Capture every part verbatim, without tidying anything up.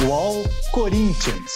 U O L Corinthians.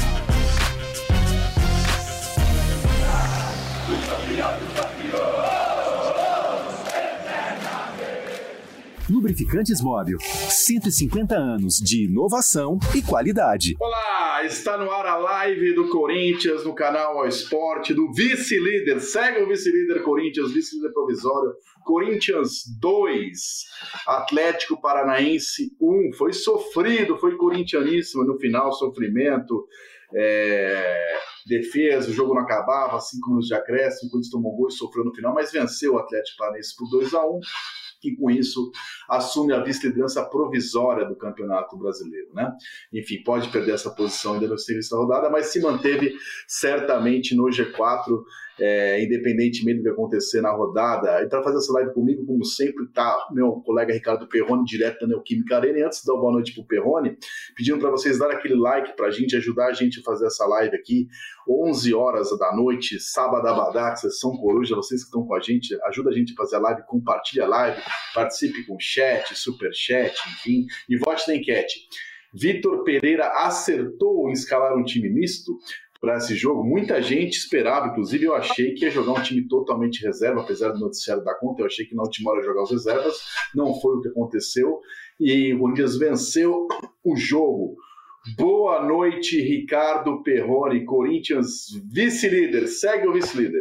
Lubrificantes Móbil, cento e cinquenta anos de inovação e qualidade. Olá, está no ar a live do Corinthians no canal All Sport, do vice-líder. Segue o vice-líder Corinthians, vice-líder provisório, Corinthians dois, Atlético Paranaense um. Foi sofrido, foi corintianíssimo no final, sofrimento, é, defesa, o jogo não acabava, cinco minutos de acréscimo, quando tomou gol e sofreu no final, mas venceu o Atlético Paranaense por dois a um. Que com isso assume a vice-liderança provisória do Campeonato Brasileiro, né? Enfim, pode perder essa posição ainda na sexta rodada, mas se manteve certamente no G quatro, é, independentemente do que acontecer na rodada. E para fazer essa live comigo, como sempre, tá meu colega Ricardo Perrone, direto da Neoquímica Arena. E antes de dar uma boa noite pro Perrone, pedindo para vocês dar aquele like pra gente, ajudar a gente a fazer essa live aqui, onze horas da noite, sábado abadá, sessão coruja, vocês que estão com a gente, ajuda a gente a fazer a live, compartilha a live, participe com chat, superchat, enfim, e vote na enquete. Vitor Pereira acertou em escalar um time misto para esse jogo? Muita gente esperava, inclusive eu achei que ia jogar um time totalmente reserva, apesar do noticiário dar conta, eu achei que na última hora ia jogar os reservas, não foi o que aconteceu, e o Corinthians venceu o jogo. Boa noite, Ricardo Perrone, Corinthians vice-líder, segue o vice-líder.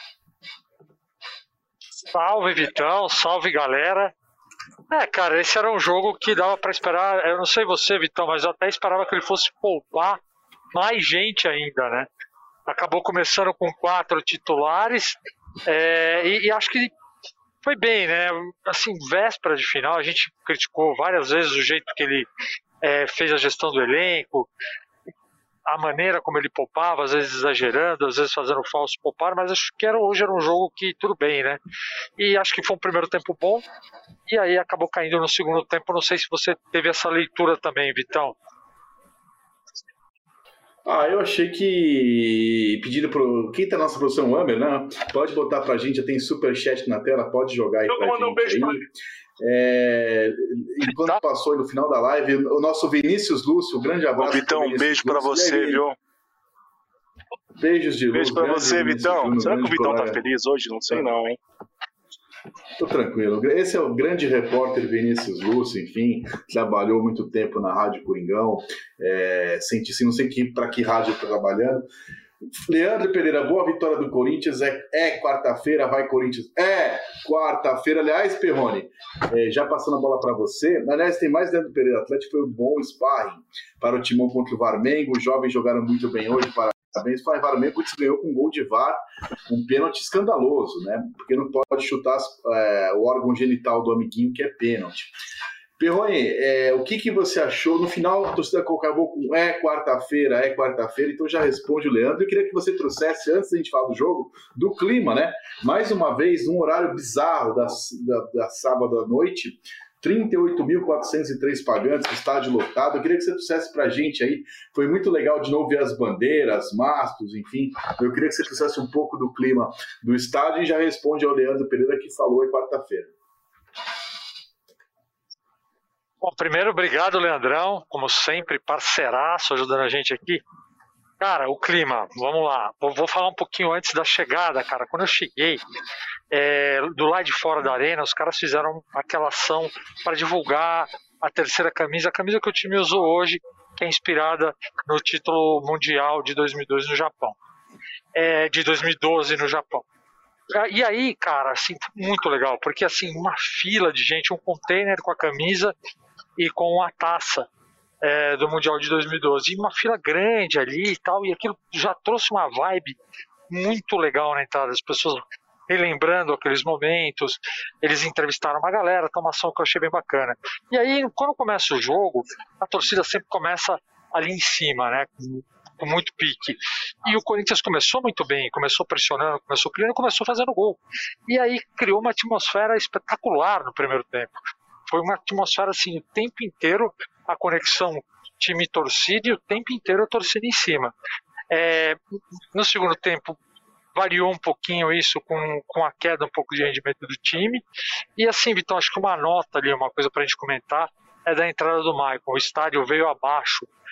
Salve, Vitão, salve, galera. É, cara, esse era um jogo que dava pra esperar, eu não sei você, Vitão, mas eu até esperava que ele fosse poupar mais gente ainda, né? Acabou começando com quatro titulares, é, e, e acho que foi bem, né? Assim, véspera de final, a gente criticou várias vezes o jeito que ele é, fez a gestão do elenco, a maneira como ele poupava, às vezes exagerando, às vezes fazendo falso poupar, mas acho que era, hoje era um jogo que tudo bem, né? E acho que foi um primeiro tempo bom, e aí acabou caindo no segundo tempo. Não sei se você teve essa leitura também, Vitão. Ah, eu achei que, pedindo pro quem tá na nossa produção, o Amer, né? Pode botar pra gente, já tem superchat na tela, pode jogar aí pra gente um beijo aí. Pra... É, enquanto tá. Passou aí no final da live, o nosso Vinícius Lúcio, um grande abraço. Ô, Vitão, um beijo pra você, aí, viu? Beijos de luz. Beijo pra você, Vitão. Júnior, será que o Vitão colega. Tá feliz hoje? Não sei não, hein? Tô tranquilo. Esse é o grande repórter Vinícius Lúcio, enfim, trabalhou muito tempo na Rádio Coringão, é, senti, não sei que, para que rádio está trabalhando. Leandro Pereira, boa vitória do Corinthians, é, é quarta-feira, vai Corinthians, é quarta-feira, aliás, Perrone, é, já passando a bola para você, aliás, tem mais Leandro Pereira, Atlético foi um bom sparring para o Timão contra o Varmengo, os jovens jogaram muito bem hoje, para Parabéns para o Varmengo, que ganhou com um gol de V A R, um pênalti escandaloso, né? Porque não pode chutar é, o órgão genital do amiguinho, que é pênalti. Perrone, é, o que, que você achou? No final, a torcida acabou com é quarta-feira, é quarta-feira, então já responde o Leandro. Eu queria que você trouxesse, antes da gente falar do jogo, do clima, né? Mais uma vez, num horário bizarro da, da, da sábado à noite, trinta e oito mil quatrocentos e três pagantes, estádio lotado. Eu queria que você trouxesse pra gente aí, foi muito legal de novo ver as bandeiras, mastos, enfim. Eu queria que você trouxesse um pouco do clima do estádio e já responde ao Leandro Pereira que falou em quarta-feira. Bom, primeiro, obrigado, Leandrão, como sempre, parceiraço, ajudando a gente aqui. Cara, o clima, vamos lá, vou, vou falar um pouquinho antes da chegada, cara. Quando eu cheguei, é, do lado de fora da arena, os caras fizeram aquela ação para divulgar a terceira camisa, a camisa que o time usou hoje, que é inspirada no título mundial de dois mil e doze no Japão, é, de dois mil e doze no Japão. E aí, cara, assim, muito legal, porque assim, uma fila de gente, um container com a camisa e com a taça é, do Mundial de dois mil e doze, e uma fila grande ali e tal, e aquilo já trouxe uma vibe muito legal na entrada, as pessoas relembrando aqueles momentos, eles entrevistaram uma galera, tá uma ação que eu achei bem bacana. E aí, quando começa o jogo, a torcida sempre começa ali em cima, né, com, com muito pique. E o Corinthians começou muito bem, começou pressionando, começou criando, começou fazendo gol. E aí criou uma atmosfera espetacular no primeiro tempo. Foi uma atmosfera assim, o tempo inteiro, a conexão time-torcida e o tempo inteiro a torcida em cima. É, no segundo tempo, variou um pouquinho isso com, com a queda um pouco de rendimento do time. E assim, Vitão, acho que uma nota ali, uma coisa para a gente comentar, é da entrada do Maicon. O estádio veio abaixo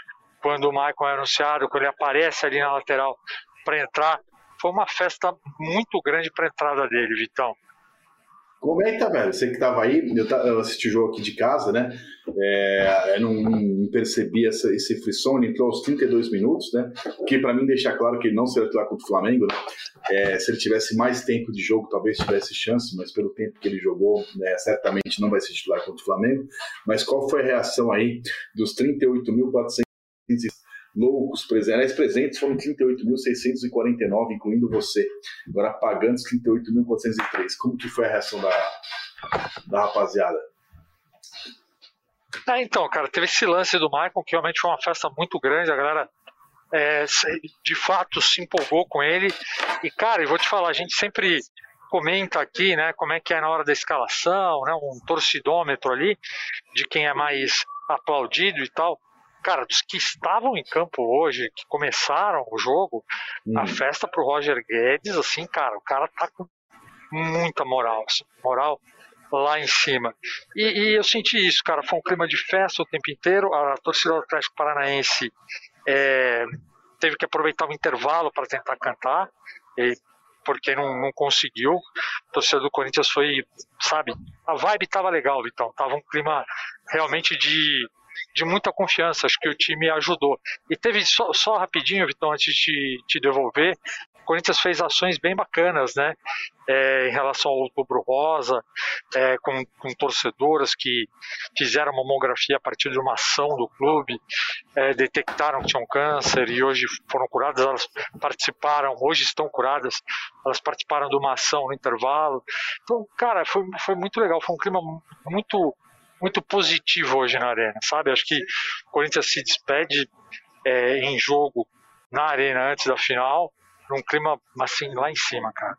quando o Maicon é anunciado, quando ele aparece ali na lateral para entrar, foi uma festa muito grande para a entrada dele, Vitão. Como é que tá, velho? Você que tava aí, eu, tá, eu assisti o jogo aqui de casa, né? É, eu não, não percebi essa, esse frisson, ele entrou aos trinta e dois minutos, né? Que pra mim deixa claro que ele não será titular contra o Flamengo, né? É, se ele tivesse mais tempo de jogo, talvez tivesse chance, mas pelo tempo que ele jogou, né, certamente não vai ser titular contra o Flamengo. Mas qual foi a reação aí dos trinta e oito mil quatrocentos loucos presentes? Presentes foram trinta e oito mil seiscentos e quarenta e nove, incluindo você. Agora pagando os trinta e oito mil quatrocentos e três. Como que foi a reação da, da rapaziada? Ah, então, cara, teve esse lance do Maicon, que realmente foi uma festa muito grande, a galera é, de fato se empolgou com ele. E, cara, eu vou te falar, a gente sempre comenta aqui, né, como é que é na hora da escalação, né, um torcidômetro ali, de quem é mais aplaudido e tal. Cara, dos que estavam em campo hoje, que começaram o jogo, hum. a festa pro Roger Guedes, assim, cara, o cara tá com muita moral, assim, moral lá em cima. E, e eu senti isso, cara, foi um clima de festa o tempo inteiro. A torcida do Atlético Paranaense é, teve que aproveitar o intervalo para tentar cantar, e, porque não, não conseguiu. A torcida do Corinthians foi, sabe, a vibe tava legal, Vitão, tava um clima realmente de de muita confiança, acho que o time ajudou. E teve, só, só rapidinho, Vitão, antes de te, te devolver, o Corinthians fez ações bem bacanas, né, é, em relação ao Outubro Rosa, é, com, com torcedoras que fizeram mamografia a partir de uma ação do clube, é, detectaram que tinham câncer e hoje foram curadas, elas participaram, hoje estão curadas, elas participaram de uma ação no intervalo. Então, cara, foi, foi muito legal, foi um clima muito muito positivo hoje na Arena, sabe? Acho que o Corinthians se despede é, em jogo na Arena antes da final, num clima assim lá em cima, cara.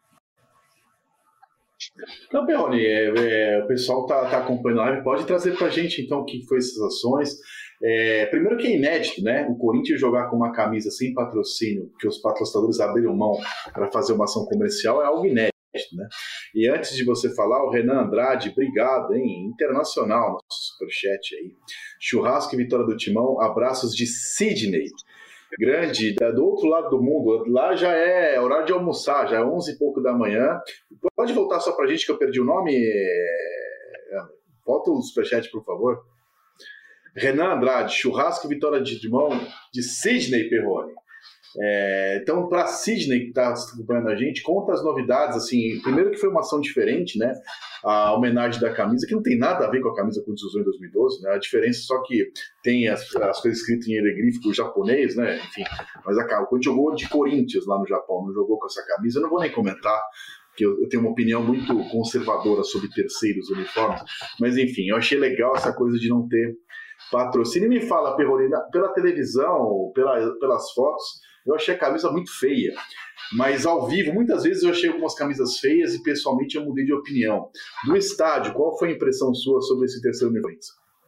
Então, Perrone, é, é, o pessoal tá, tá acompanhando a live, pode trazer pra gente então o que foi essas ações. É, primeiro que é inédito, né? O Corinthians jogar com uma camisa sem patrocínio, que os patrocinadores abriram mão para fazer uma ação comercial, é algo inédito. Né? E antes de você falar, o Renan Andrade, obrigado, hein? Internacional, nosso superchat aí. Churrasco e vitória do Timão, abraços de Sydney. Grande, do outro lado do mundo, lá já é horário de almoçar, já é onze e pouco da manhã. Pode voltar só pra gente que eu perdi o nome? Volta o superchat, por favor. Renan Andrade, churrasco e vitória de Timão de Sydney, Perrone. É, então, para Sidney, que está acompanhando a gente, conta as novidades. Assim, primeiro que foi uma ação diferente, né? A homenagem da camisa, que não tem nada a ver com a camisa que usou em dois mil e doze, né? A diferença é só que tem as, as coisas escritas em hieroglífico japonês, né? Enfim, mas a quando jogou de Corinthians lá no Japão, não jogou com essa camisa, eu não vou nem comentar, porque eu, eu tenho uma opinião muito conservadora sobre terceiros uniformes, mas enfim, eu achei legal essa coisa de não ter patrocínio. E me fala, Perrolina, pela televisão, pela, pelas fotos, eu achei a camisa muito feia, mas ao vivo, muitas vezes eu achei algumas camisas feias e pessoalmente eu mudei de opinião. Do estádio, qual foi a impressão sua sobre esse terceiro uniforme?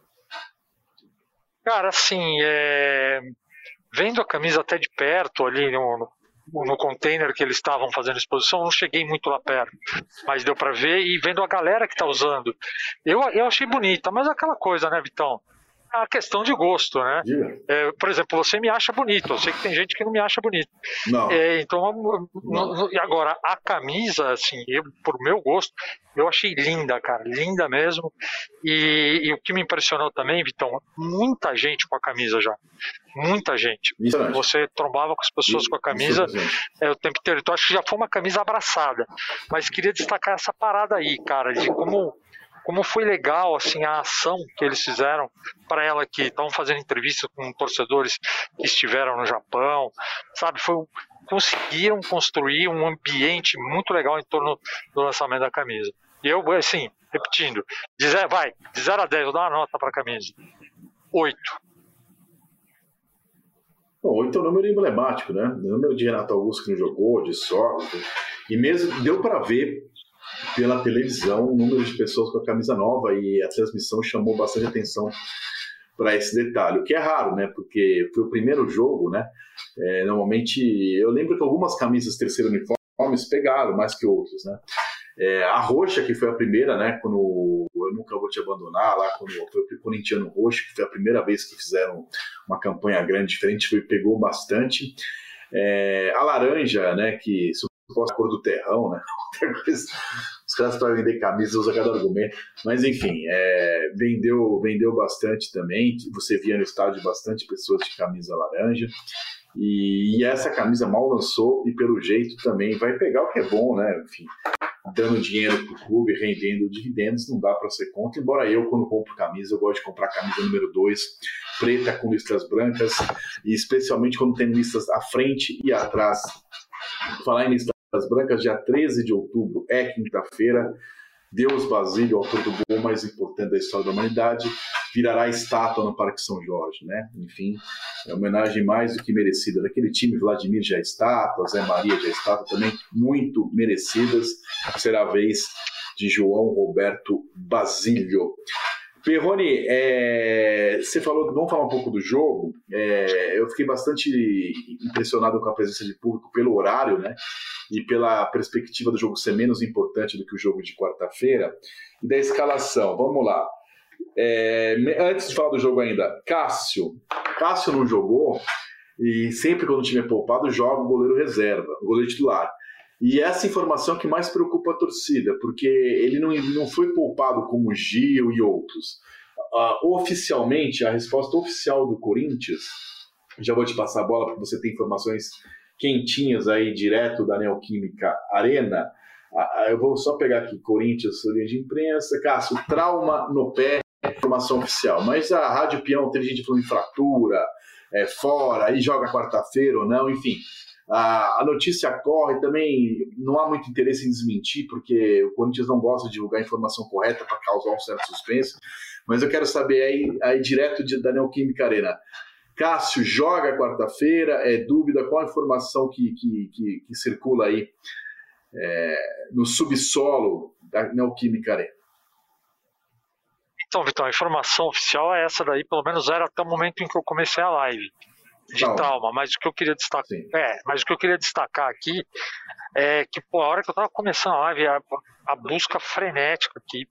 Cara, assim, é... vendo a camisa até de perto ali no, no, no container que eles estavam fazendo exposição, não cheguei muito lá perto, mas deu pra ver, e vendo a galera que tá usando, eu, eu achei bonita, mas aquela coisa, né, Vitão? A questão de gosto, né? É, por exemplo, você me acha bonito, eu sei que tem gente que não me acha bonito. Não. É, então, não. E agora, a camisa, assim, eu, por meu gosto, eu achei linda, cara, linda mesmo. E, e o que me impressionou também, Vitão, muita gente com a camisa já. Muita gente. Isso, você trombava com as pessoas isso, com a camisa é, o tempo inteiro. Então, acho que já foi uma camisa abraçada. Mas queria destacar essa parada aí, cara, de como. Como foi legal assim, a ação que eles fizeram para ela, que estavam fazendo entrevista com torcedores que estiveram no Japão, sabe? Foi, conseguiram construir um ambiente muito legal em torno do lançamento da camisa. E eu, assim, repetindo, de zero, vai, de zero a dez, eu dou uma nota para a camisa. oito. oito é um número emblemático, né? O número de Renato Augusto que não jogou, de Sócrates. E mesmo deu para ver pela televisão o número de pessoas com a camisa nova, e a transmissão chamou bastante atenção para esse detalhe, o que é raro, né? Porque foi o primeiro jogo, né? É, normalmente, eu lembro que algumas camisas terceiro uniformes pegaram mais que outras, né? É, a roxa, que foi a primeira, né? Quando Eu Nunca Vou Te Abandonar, lá quando foi o corintiano roxo, que foi a primeira vez que fizeram uma campanha grande, diferente, foi, pegou bastante. É, a laranja, né, que suposta cor do terrão, né? Os caras para vender camisas usam cada argumento, mas enfim, é, vendeu, vendeu bastante também. Você via no estádio bastante pessoas de camisa laranja. E, e essa camisa mal lançou e pelo jeito também vai pegar o que é bom, né? Enfim, dando dinheiro para o clube, rendendo dividendos, não dá para ser contra. Embora eu, quando compro camisa, eu gosto de comprar camisa número dois, preta com listras brancas, e especialmente quando tem listas à frente e atrás. Falar em listras brancas, dia treze de outubro é quinta-feira. Deus Basílio, autor do gol mais importante da história da humanidade, virará estátua no Parque São Jorge, né? Enfim, é uma homenagem mais do que merecida. Daquele time, Vladimir já é estátua, Zé Maria já é estátua, também muito merecidas. Será a vez de João Roberto Basílio. Perrone, é, você falou, vamos falar um pouco do jogo. É, eu fiquei bastante impressionado com a presença de público pelo horário, né? E pela perspectiva do jogo ser menos importante do que o jogo de quarta-feira. E da escalação, vamos lá. É, antes de falar do jogo ainda, Cássio. Cássio não jogou, e sempre quando o time é poupado, joga o goleiro reserva, o goleiro titular. E essa informação que mais preocupa a torcida, porque ele não, ele não foi poupado como Gil e outros. Uh, oficialmente, a resposta oficial do Corinthians, já vou te passar a bola porque você tem informações quentinhas aí, direto da Neoquímica Arena. Uh, eu vou só pegar aqui, Corinthians, linha de imprensa, Cássio, trauma no pé, informação oficial. Mas a Rádio Peão, teve gente falando em fratura, é, fora, aí joga quarta-feira ou não, enfim. A notícia corre também, não há muito interesse em desmentir, porque o Corinthians não gosta de divulgar a informação correta para causar um certo suspense, mas eu quero saber aí, aí direto de, da Neoquímica Arena. Cássio joga quarta-feira, é dúvida, qual a informação que, que, que, que circula aí é, no subsolo da Neoquímica Arena? Então, Vitão, a informação oficial é essa daí, pelo menos era até o momento em que eu comecei a live. De Não. trauma, mas o que eu queria destacar, é, mas o que eu queria destacar aqui é que, pô, a hora que eu tava começando a live, a, a busca frenética aqui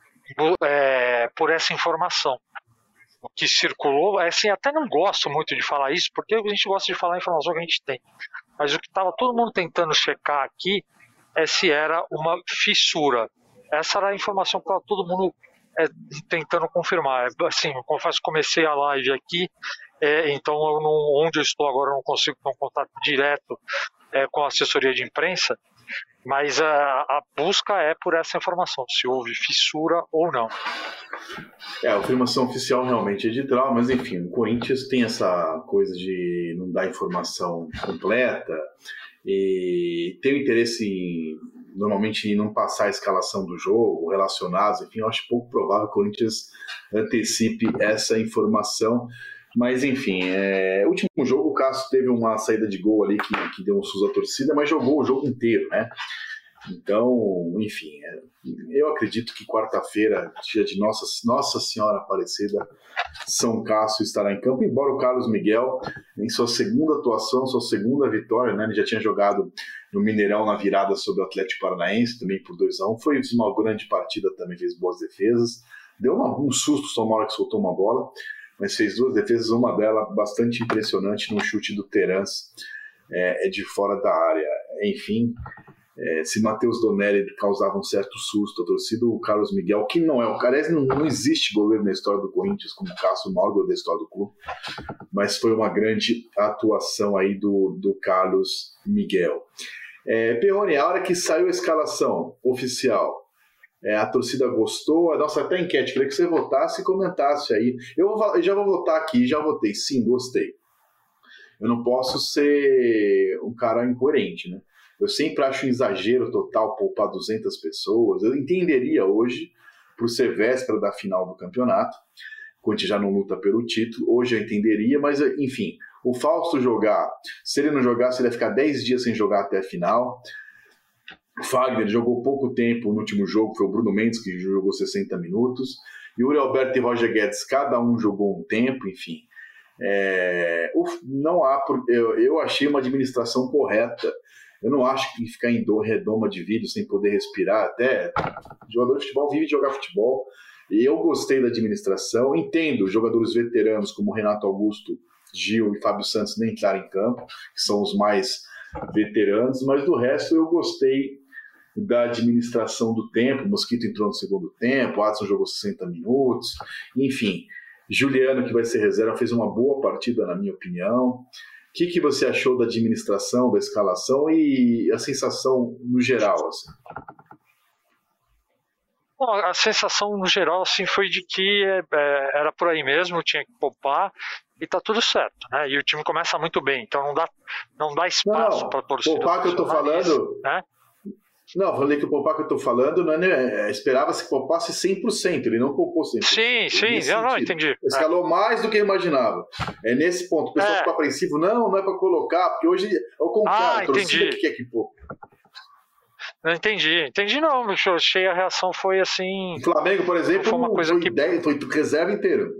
é, por essa informação. O que circulou, é, assim, até não gosto muito de falar isso, porque a gente gosta de falar a informação que a gente tem. Mas o que tava todo mundo tentando checar aqui é se era uma fissura. Essa era a informação que tava todo mundo é, tentando confirmar. Assim, eu confesso que comecei a live aqui. É, então, eu não, onde eu estou agora, eu não consigo ter um contato direto é, com a assessoria de imprensa, mas a, a busca é por essa informação, se houve fissura ou não. É, a informação oficial realmente é de trauma, mas enfim, o Corinthians tem essa coisa de não dar informação completa e tem o interesse em, normalmente em não passar a escalação do jogo, relacionados, enfim, eu acho pouco provável que o Corinthians antecipe essa informação. Mas enfim, é... o último jogo o Cássio teve uma saída de gol ali que, que deu um susto à torcida, mas jogou o jogo inteiro, né? Então, enfim, é... eu acredito que quarta-feira, dia de Nossa, Nossa Senhora Aparecida, São Cássio estará em campo, embora o Carlos Miguel, em sua segunda atuação, sua segunda vitória, né? Ele já tinha jogado no Mineirão na virada sobre o Atlético Paranaense, também por dois a um, foi uma grande partida, também fez boas defesas, deu uma, um susto só na hora que soltou uma bola, mas fez duas defesas, uma delas bastante impressionante no chute do Terence, é, é de fora da área. Enfim, é, se Matheus Donelli causava um certo susto, a torcida, o Carlos Miguel, que não é o cara, não, não existe goleiro na história do Corinthians como o Cássio, o maior goleiro da história do clube, mas foi uma grande atuação aí do, do Carlos Miguel. É, Perrone, a hora que saiu a escalação oficial, É, a torcida gostou, a nossa até enquete, queria que você votasse e comentasse aí. Eu, vou, eu já vou votar aqui, já votei, sim, gostei. Eu não posso ser um cara incoerente, né? Eu sempre acho um exagero total poupar duzentas pessoas. Eu entenderia hoje, por ser véspera da final do campeonato, quando a gente já não luta pelo título, hoje eu entenderia, mas enfim, o Fausto jogar, se ele não jogasse, ele ia ficar dez dias sem jogar até a final. O Fagner jogou pouco tempo no último jogo, foi o Bruno Mendes que jogou sessenta minutos, e o Yuri Alberto e Roger Guedes, cada um jogou um tempo, enfim. É, não há, eu, eu achei uma administração correta. Eu não acho que ficar em redoma de vidro sem poder respirar, até jogador de futebol vive de jogar futebol, Eu gostei da administração, entendo jogadores veteranos como Renato Augusto, Gil e Fábio Santos nem entraram em campo, que são os mais veteranos, mas do resto eu gostei da administração do tempo. O Mosquito entrou no segundo tempo, o Adson jogou sessenta minutos, enfim, Juliano, que vai ser reserva, fez uma boa partida, na minha opinião. O que, que você achou da administração, da escalação e a sensação no geral? Assim? Bom, a sensação no geral assim, foi de que é, é, era por aí mesmo, tinha que poupar e tá tudo certo, né? E o time começa muito bem, então não dá, não dá espaço para torcida. Poupar que eu tô falando, né? Não, falei que o poupar que eu tô falando, não é, né? Esperava-se que poupasse cem por cento, ele não poupou cem por cento. Sim, sim, eu não entendi. Escalou é. mais do que eu imaginava. É nesse ponto, o pessoal é. fica apreensivo, não, não é para colocar, porque hoje é o contrário, ah, a torcida que quer que poupe. Não entendi, entendi não, eu achei a reação foi assim... O Flamengo, por exemplo, foi uma coisa foi, que... dez, foi reserva inteiro.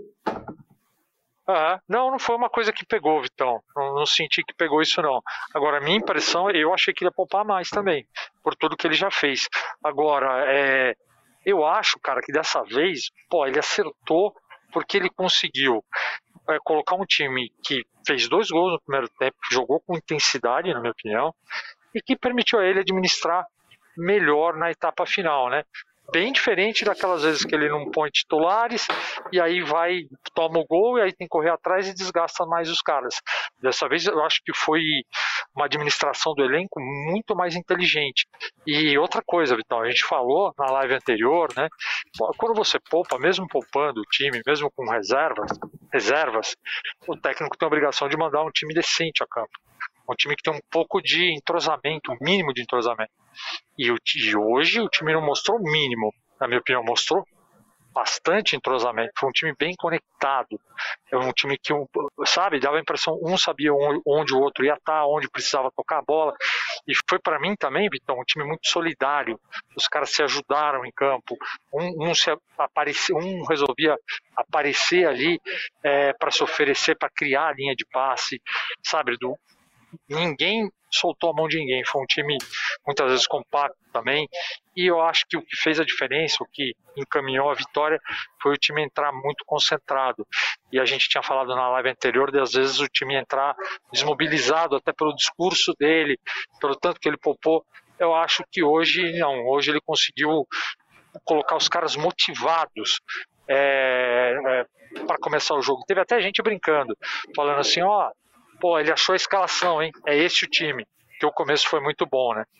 Ah, não, não foi uma coisa que pegou, Vitão. Não, não senti que pegou isso, não. Agora, a minha impressão, eu achei que ele ia poupar mais também, por tudo que ele já fez. Agora, é, eu acho, cara, que dessa vez, pô, ele acertou porque ele conseguiu é, colocar um time que fez dois gols no primeiro tempo, jogou com intensidade, na minha opinião, e que permitiu a ele administrar melhor na etapa final, né? Bem diferente daquelas vezes que ele não põe titulares e aí vai, toma o gol e aí tem que correr atrás e desgasta mais os caras. Dessa vez eu acho que foi uma administração do elenco muito mais inteligente. E outra coisa, Vitão, a gente falou na live anterior, né? Quando você poupa, mesmo poupando o time, mesmo com reservas, reservas, o técnico tem a obrigação de mandar um time decente a campo. Um time que tem um pouco de entrosamento, um mínimo de entrosamento. E, o, e hoje o time não mostrou o mínimo, na minha opinião, mostrou bastante entrosamento. Foi um time bem conectado. É um time que, sabe, dava a impressão, um sabia onde, onde o outro ia estar, onde precisava tocar a bola. E foi para mim também, Vitão, um time muito solidário. Os caras se ajudaram em campo. Um, um, se aparecia, um resolvia aparecer ali é, para se oferecer, para criar a linha de passe, sabe, do ninguém soltou a mão de ninguém, foi um time muitas vezes compacto também, e eu acho que o que fez a diferença, o que encaminhou a vitória, foi o time entrar muito concentrado, e a gente tinha falado na live anterior de às vezes o time entrar desmobilizado, até pelo discurso dele, pelo tanto que ele poupou. Eu acho que hoje não, hoje ele conseguiu colocar os caras motivados é, é, para começar o jogo. Teve até gente brincando, falando assim, ó, pô, ele achou a escalação, hein? É esse o time. Que o começo foi muito bom, né?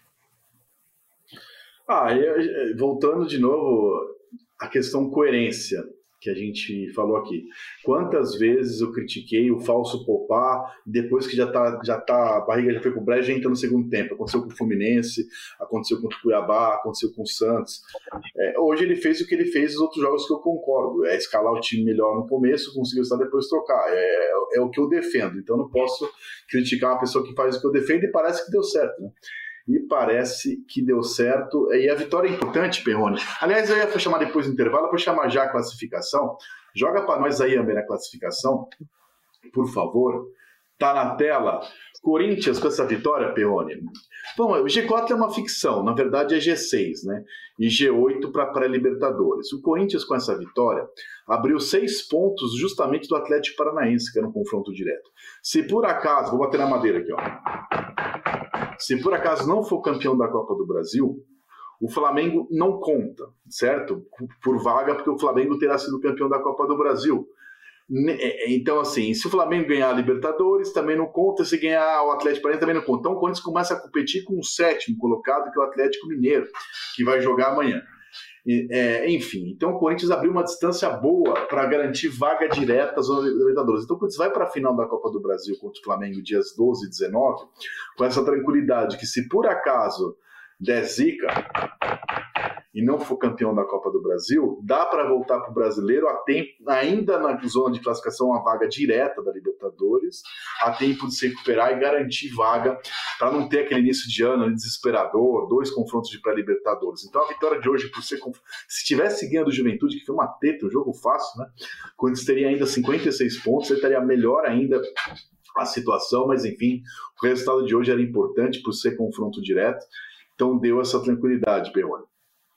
Ah, e, voltando de novo à questão coerência que a gente falou aqui. Quantas vezes eu critiquei o falso poupar, depois que já tá, já tá, a barriga já foi pro brejo, já entra no segundo tempo. Aconteceu com o Fluminense, aconteceu com o Cuiabá, aconteceu com o Santos. É, hoje ele fez o que ele fez nos outros jogos que eu concordo. É escalar o time melhor no começo, conseguir estar depois trocar. É, é o que eu defendo. Então não posso criticar uma pessoa que faz o que eu defendo e parece que deu certo, né? E parece que deu certo. E a vitória é importante, Perrone. Aliás, eu ia chamar depois do intervalo para chamar já a classificação. Joga para nós aí, Amber, a classificação, por favor. Tá na tela. Corinthians com essa vitória, Perrone. Bom, o G quatro é uma ficção, na verdade é G seis, né? E G oito para pré-Libertadores. O Corinthians com essa vitória abriu seis pontos justamente do Atlético Paranaense, que era um confronto direto. Se por acaso, vou bater na madeira aqui, ó. Se por acaso não for campeão da Copa do Brasil, o Flamengo não conta, certo? Por vaga, porque o Flamengo terá sido campeão da Copa do Brasil. Então, assim, se o Flamengo ganhar a Libertadores, também não conta. Se ganhar o Atlético Paranaense, também não conta. Então, o Corinthians começa a competir com o sétimo colocado, que é o Atlético Mineiro, que vai jogar amanhã. É, enfim, então o Corinthians abriu uma distância boa para garantir vaga direta às Libertadores. Então, quando você vai para a final da Copa do Brasil contra o Flamengo dias doze e dezenove, com essa tranquilidade que se por acaso der zica e não for campeão da Copa do Brasil, dá para voltar para o brasileiro a tempo, ainda na zona de classificação, a vaga direta da Libertadores, a tempo de se recuperar e garantir vaga para não ter aquele início de ano desesperador, dois confrontos de pré-Libertadores. Então a vitória de hoje, por ser se tivesse ganhando o Juventude, que foi uma teta, um jogo fácil, né? O Corinthians teria ainda cinquenta e seis pontos, ele estaria melhor ainda a situação, mas enfim, o resultado de hoje era importante por ser confronto direto, então deu essa tranquilidade, Perrone.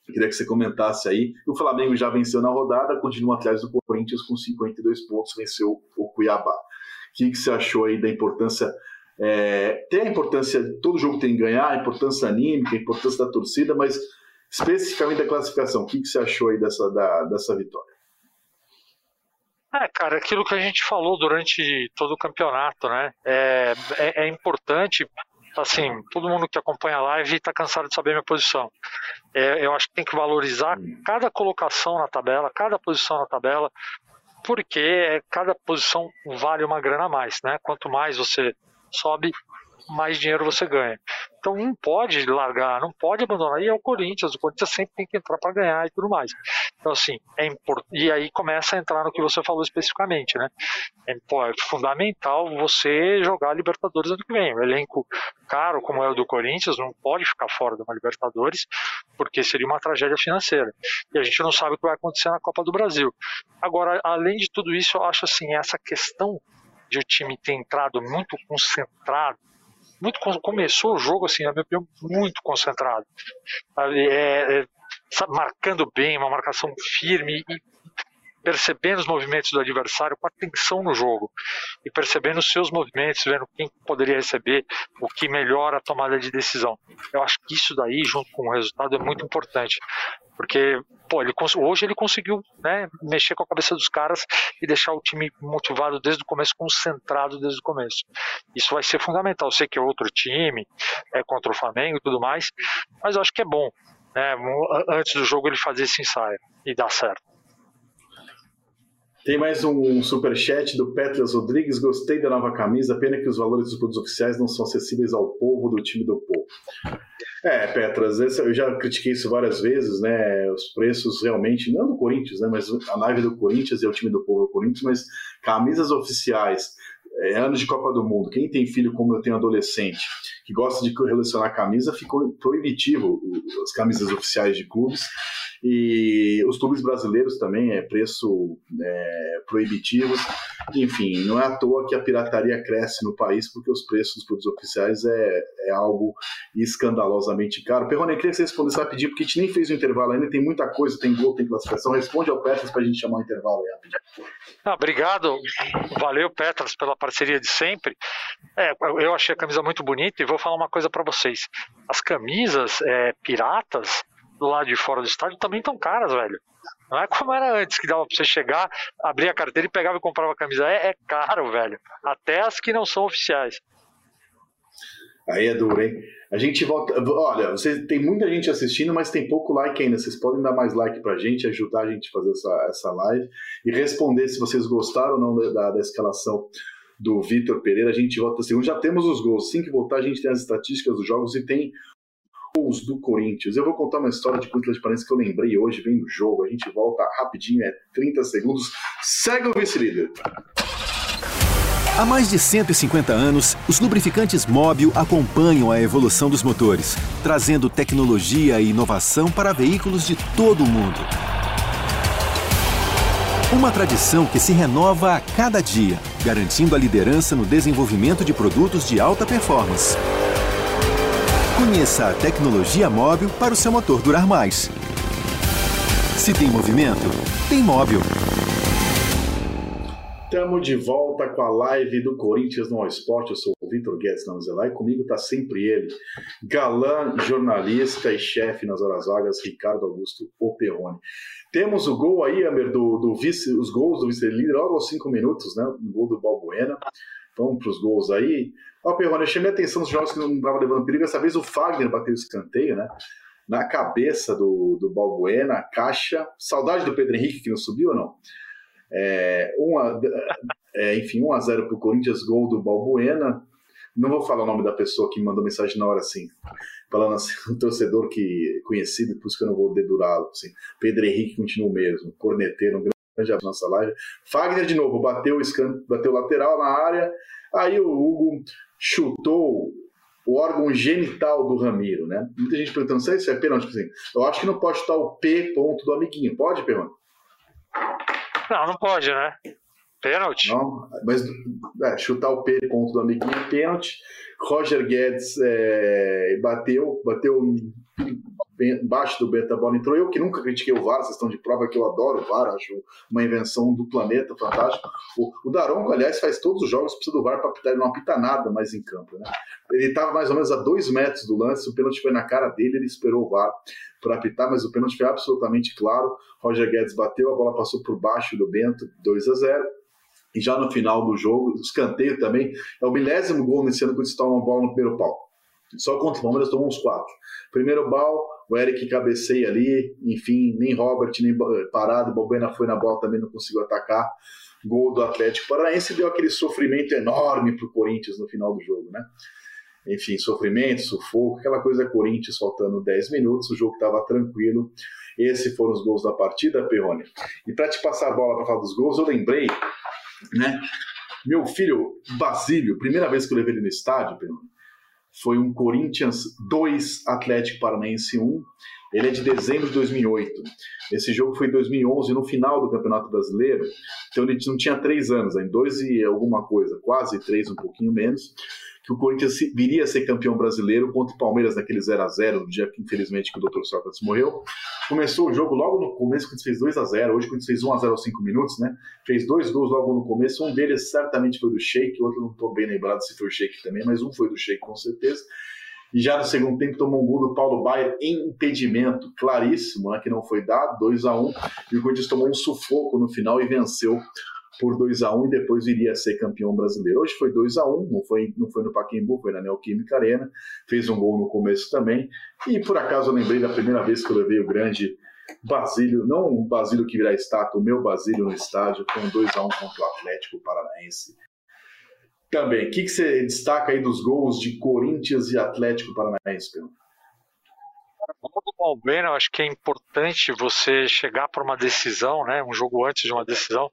Queria que você comentasse aí. O Flamengo já venceu na rodada, continua atrás do Corinthians com cinquenta e dois pontos, venceu o Cuiabá. O que, que você achou aí da importância? É, tem a importância, todo jogo tem que ganhar, a importância anímica, a importância da torcida, mas especificamente da classificação. O que, que você achou aí dessa, da, dessa vitória? É, cara, aquilo que a gente falou durante todo o campeonato, né? É, é, é importante. Assim, todo mundo que acompanha a live está cansado de saber a minha posição. É, eu acho que tem que valorizar cada colocação na tabela, cada posição na tabela, porque cada posição vale uma grana a mais, né? Quanto mais você sobe, mais dinheiro você ganha. Então não pode largar, não pode abandonar. E é o Corinthians, o Corinthians sempre tem que entrar para ganhar e tudo mais. Então assim, é import... e aí começa a entrar no que você falou especificamente, né? É, pô, é fundamental você jogar a Libertadores ano que vem. O elenco caro como é o do Corinthians não pode ficar fora de uma Libertadores, porque seria uma tragédia financeira. E a gente não sabe o que vai acontecer na Copa do Brasil. Agora, além de tudo isso, eu acho assim, essa questão de o time ter entrado muito concentrado, muito, começou o jogo, assim, na minha opinião, muito concentrado. É, é, marcando bem, uma marcação firme e percebendo os movimentos do adversário com atenção no jogo e percebendo os seus movimentos, vendo quem poderia receber, o que melhora a tomada de decisão. Eu acho que isso daí, junto com o resultado, é muito importante, porque pô, ele, hoje ele conseguiu, né, mexer com a cabeça dos caras e deixar o time motivado desde o começo, concentrado desde o começo. Isso vai ser fundamental. Eu sei que é outro time, é contra o Flamengo e tudo mais, mas eu acho que é bom, né, antes do jogo ele fazer esse ensaio e dar certo. Tem mais um superchat do Petras Rodrigues. Gostei da nova camisa, pena que os valores dos produtos oficiais não são acessíveis ao povo do time do povo. É, Petras, eu já critiquei isso várias vezes, né? Os preços realmente, não do Corinthians, né? Mas a live do Corinthians e o time do povo do Corinthians, mas camisas oficiais, é, anos de Copa do Mundo. Quem tem filho como eu tenho adolescente, que gosta de relacionar camisa, ficou proibitivo as camisas oficiais de clubes. E os clubes brasileiros também é preço é, proibitivo. Enfim, não é à toa que a pirataria cresce no país, porque os preços dos produtos oficiais é, é algo escandalosamente caro. Perrone, eu queria que você respondesse rapidinho, porque a gente nem fez o intervalo ainda, tem muita coisa, tem gol, tem classificação. Responde ao Petras para a gente chamar o intervalo aí rapidinho. Ah, obrigado, valeu Petras pela parceria de sempre. É, eu achei a camisa muito bonita e vou falar uma coisa para vocês. As camisas é, piratas do lado de fora do estádio também estão caras, velho. Não é como era antes, que dava pra você chegar, abrir a carteira e pegava e comprava a camisa. É, é caro, velho. Até as que não são oficiais. Aí é duro, hein? A gente volta... Olha, você, tem muita gente assistindo, mas tem pouco like ainda. Vocês podem dar mais like pra gente, ajudar a gente a fazer essa, essa live e responder se vocês gostaram ou não da, da escalação do Vitor Pereira. A gente volta assim. Já temos os gols. Assim que voltar, a gente tem as estatísticas dos jogos e tem gols do Corinthians. Eu vou contar uma história de Corinthians de Paranaense que eu lembrei hoje, vem no jogo. A gente volta rapidinho, é trinta segundos. Segue o vice-líder. Há mais de cento e cinquenta anos, os lubrificantes Móbil acompanham a evolução dos motores, trazendo tecnologia e inovação para veículos de todo o mundo. Uma tradição que se renova a cada dia, garantindo a liderança no desenvolvimento de produtos de alta performance. Conheça a tecnologia Móbil para o seu motor durar mais. Se tem movimento, tem Móbil. Estamos de volta com a live do Corinthians no All Sport. Eu sou o Vitor Guedes na Muzela e comigo está sempre ele, galã, jornalista e chefe nas horas vagas, Ricardo Augusto Perrone. Temos o gol aí, Amer, do, do vice, os gols do vice-líder logo aos cinco minutos, né? O gol do Balbuena. Vamos para os gols aí. Ó, Perrone, eu chamei a atenção nos jogos que não estava levando perigo. Dessa vez o Fagner bateu o escanteio, né? Na cabeça do, do Balbuena, a caixa. Saudade do Pedro Henrique, que não subiu ou não? É, um a, é, enfim, um a zero para o Corinthians, gol do Balbuena. Não vou falar o nome da pessoa que me mandou mensagem na hora assim, falando assim, um torcedor que conhecido, por isso que eu não vou dedurá-lo. Assim. Pedro Henrique continua o mesmo, corneteiro, um grande abraço na nossa live. Fagner de novo, bateu o escanteio, bateu lateral na área. Aí o Hugo chutou o órgão genital do Ramiro, né? Muita gente perguntando se isso é pênalti. Assim, eu acho que não pode chutar o P ponto do amiguinho. Pode, Perrone? Não, não pode, né? Pênalti? Não, mas é, chutar o P ponto do amiguinho é pênalti. Roger Guedes é, bateu, bateu embaixo do Bento a bola entrou. Eu que nunca critiquei o V A R, vocês estão de prova que eu adoro o V A R, acho uma invenção do planeta, fantástico. O, o Daronco, aliás, faz todos os jogos, precisa do V A R para apitar, ele não apita nada mais em campo, né? Ele estava mais ou menos a dois metros do lance, o pênalti foi na cara dele, ele esperou o V A R para apitar, mas o pênalti foi absolutamente claro. Roger Guedes bateu, a bola passou por baixo do Bento, dois a zero. E já no final do jogo, escanteio também, é o milésimo gol nesse ano que eles tomam uma bola no primeiro pau. Só contra o Palmeiras tomou uns quatro. Primeiro bal, o Eric cabeceia ali, enfim, nem Robert, nem Parado, Balbuena foi na bola, também não conseguiu atacar. Gol do Atlético Paranaense, deu aquele sofrimento enorme pro Corinthians no final do jogo, né? Enfim, sofrimento, sufoco, aquela coisa Corinthians, faltando dez minutos, o jogo estava tranquilo. Esses foram os gols da partida, Perrone. E para te passar a bola para falar dos gols, eu lembrei, né? Meu filho Basílio, primeira vez que eu levei ele no estádio, foi um Corinthians dois, Atlético Paranaense um. Ele é de dezembro de dois mil e oito. Esse jogo foi em dois mil e onze, no final do Campeonato Brasileiro. Então ele não tinha três anos, em dois e alguma coisa, quase três, um pouquinho menos, que o Corinthians viria a ser campeão brasileiro contra o Palmeiras naquele zero a zero, no dia que infelizmente que o doutor Sócrates morreu. Começou o jogo logo no começo, quando fez dois a zero, hoje quando fez um a zero aos cinco minutos, né? Fez dois gols logo no começo, um deles certamente foi do Sheik, o outro não estou bem lembrado se foi o Sheik também, mas um foi do Sheik com certeza. E já no segundo tempo tomou um gol do Paulo Baier em impedimento claríssimo, né, que não foi dado, dois a um, e o Corinthians tomou um sufoco no final e venceu por dois a um e depois viria a ser campeão brasileiro. Hoje foi dois a um, não foi, não foi no Pacaembu, foi na Neoquímica Arena, fez um gol no começo também, e por acaso eu lembrei da primeira vez que eu levei o grande Basílio, não o Basílio que virá estátua, o meu Basílio no estádio, com um dois a um contra o Atlético Paranaense. Também, o que, que você destaca aí dos gols de Corinthians e Atlético Paranaense, Pedro? O Balbuena, eu acho que é importante você chegar para uma decisão, né, um jogo antes de uma decisão,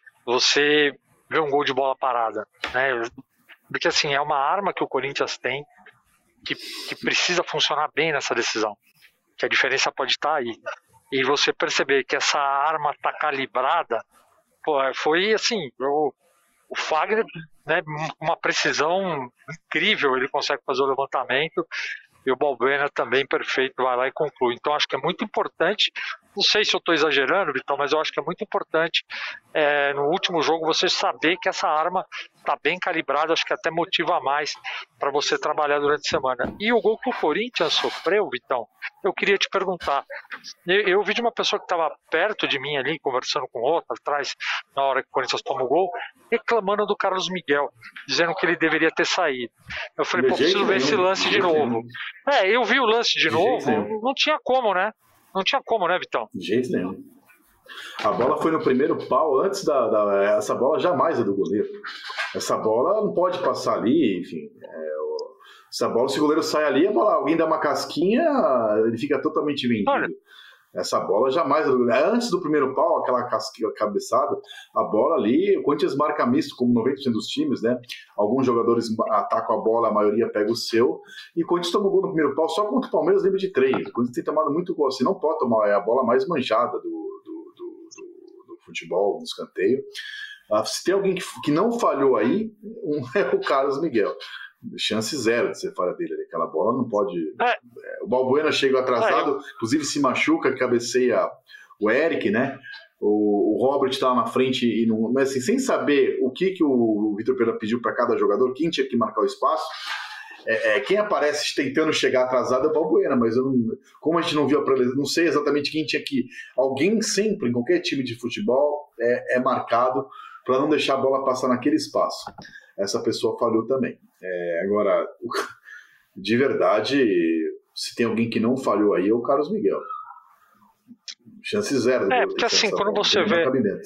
você ver um gol de bola parada, né, porque assim, é uma arma que o Corinthians tem que, que precisa funcionar bem nessa decisão, que a diferença pode estar aí, e você perceber que essa arma está calibrada, pô, foi assim, eu, o Fagner, né, uma precisão incrível, ele consegue fazer o levantamento, e o Balbuena também perfeito, vai lá e conclui. Então acho que é muito importante, não sei se eu estou exagerando, Vitão, mas eu acho que é muito importante é, no último jogo você saber que essa arma está bem calibrada, acho que até motiva mais para você trabalhar durante a semana. E o gol que o Corinthians sofreu, Vitão, eu queria te perguntar, eu, eu vi de uma pessoa que estava perto de mim ali, conversando com outra, atrás, na hora que o Corinthians toma o gol, reclamando do Carlos Miguel, dizendo que ele deveria ter saído. Eu falei, pô, preciso ver esse lance de novo. É, eu vi o lance de novo, não tinha como, né? Não tinha como, né, Vitão? De jeito nenhum. A bola foi no primeiro pau, antes da, da... Essa bola jamais é do goleiro. Essa bola não pode passar ali, enfim. É, o... Essa bola, se o goleiro sai ali, a bola, alguém dá uma casquinha, ele fica totalmente vendido. Olha. Essa bola jamais é do goleiro. Antes do primeiro pau, aquela casquinha, cabeçada, a bola ali, o Corinthians marca misto, como noventa por cento dos times, né? Alguns jogadores atacam a bola, a maioria pega o seu. E o Corinthians toma o gol no primeiro pau, só contra o Palmeiras lembra de três. O Corinthians tem tomado muito gol, assim, não pode tomar, é a bola mais manjada do, do, do, do, do futebol, no escanteio. Se tem alguém que, que não falhou aí, um é o Carlos Miguel. Chance zero de ser falha dele. Aquela bola não pode... É. O Balbuena chega atrasado, é. Inclusive se machuca, cabeceia o Eric, né? O, o Robert estava na frente, e não, mas assim, sem saber o que, que o Vitor Pereira pediu para cada jogador, quem tinha que marcar o espaço, é, é, quem aparece tentando chegar atrasado é o Balbuena, mas eu não, como a gente não viu a preleção, não sei exatamente quem tinha que... Alguém sempre, em qualquer time de futebol, é, é marcado para não deixar a bola passar naquele espaço. Essa pessoa falhou também. É, agora, de verdade, se tem alguém que não falhou aí, é o Carlos Miguel. Chance zero. É, porque assim, quando você vê...